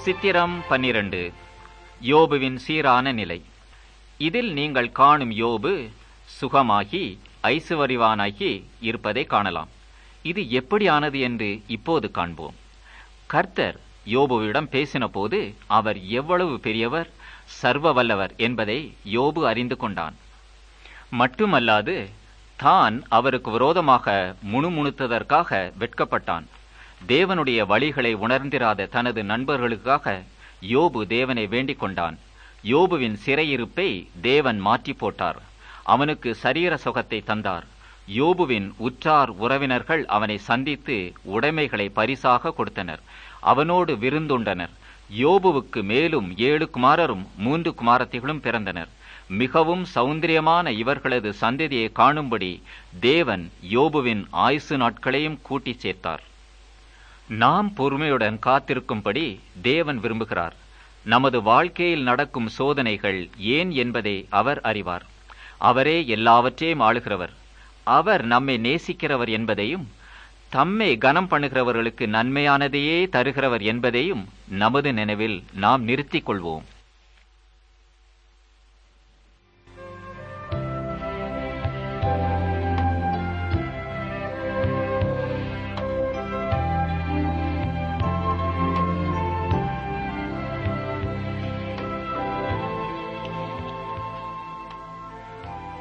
சித்திரம் 12. யோபுவின் சீரான நிலை. இதில் நீங்கள் காணும் யோபு சுகமாகி ஐசுவரிவானாகி இருப்பதை காணலாம். இது எப்படியானது என்று இப்போது காண்போம். கர்த்தர் யோபுவிடம் பேசின போது அவர் எவ்வளவு பெரியவர், சர்வ வல்லவர் என்பதை யோபு அறிந்து கொண்டான். மட்டுமல்லாது தான் அவருக்கு விரோதமாக முணுமுணுத்ததற்காக வெட்கப்பட்டான். தேவனுடைய வழிகளை உணர்ந்திராத தனது நண்பர்களுக்காக யோபு தேவனை வேண்டிக் கொண்டான். யோபுவின் சிறையிருப்பை தேவன் மாற்றி போட்டார். அவனுக்கு சரீர சுகத்தை தந்தார். யோபுவின் உற்றார் உறவினர்கள் அவனை சந்தித்து உடைமைகளை பரிசாக கொடுத்தனர். அவனோடு விருந்துண்டனர். யோபுவுக்கு மேலும் 7 குமாரரும் 3 குமாரத்திகளும் பிறந்தனர். மிகவும் சௌந்தரியமான இவர்களது சந்ததியை காணும்படி தேவன் யோபுவின் ஆயுசு நாட்களையும் கூட்டிச் சேர்த்தார். நாம் பொறுமையுடன் காத்திருக்கும்படி தேவன் விரும்புகிறார். நமது வாழ்க்கையில் நடக்கும் சோதனைகள் ஏன் என்பதை அவர் அறிவார். அவரே எல்லாவற்றையும் ஆளுகிறவர். அவர் நம்மை நேசிக்கிறவர் என்பதையும் தம்மை கனம் பண்ணுகிறவர்களுக்கு நன்மையானதையே தருகிறவர் என்பதையும் நமது நினைவில் நாம் நிறுத்திக் கொள்வோம்.